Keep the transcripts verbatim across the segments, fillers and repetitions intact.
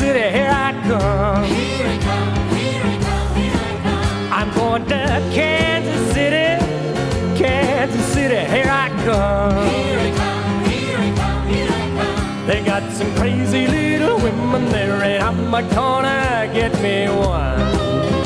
City, here I come. Here I come, here I come, here I come. I'm going to Kansas City, Kansas City, here I come. Here I come, here I come, here I come. They got some crazy little women there, and I'm gonna get me one.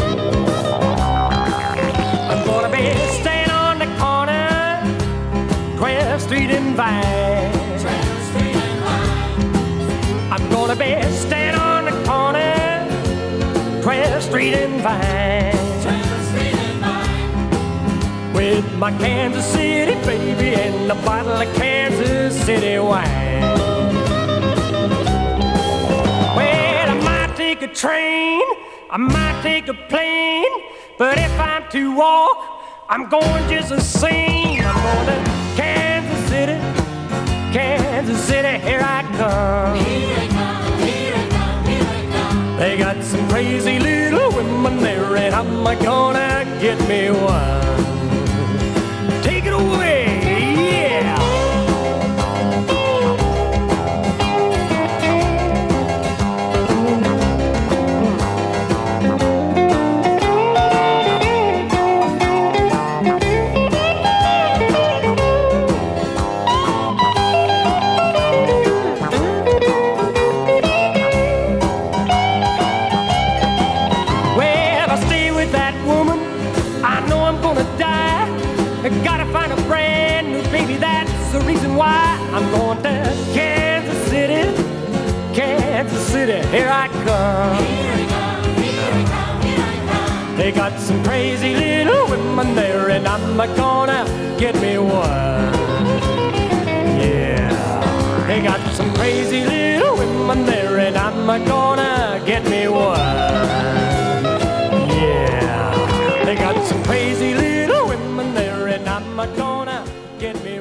I'm gonna be staying on the corner, twelfth Street and Vine. twelfth Street and Vine. I'm gonna be staying on the corner, twelfth Street and Vine. twelfth Street and Vine. With my Kansas City baby and a bottle of Kansas City wine. Well, I might take a train, I might take a plane, but if I'm to walk, I'm going just the same. I'm going to Kansas City, Kansas City, here I come. Here I come, here I come, here I come. They got some crazy little women there, and I'm gonna get me one. Take it away, yeah. The reason why I'm going to Kansas City, Kansas City, here I come. Here I come, here I come, here I come. They got some crazy little women there, and I'm gonna get me one. Yeah, they got some crazy little women there, and I'm gonna get me one. Yeah, they got some crazy little women there, and I'm gonna get me one.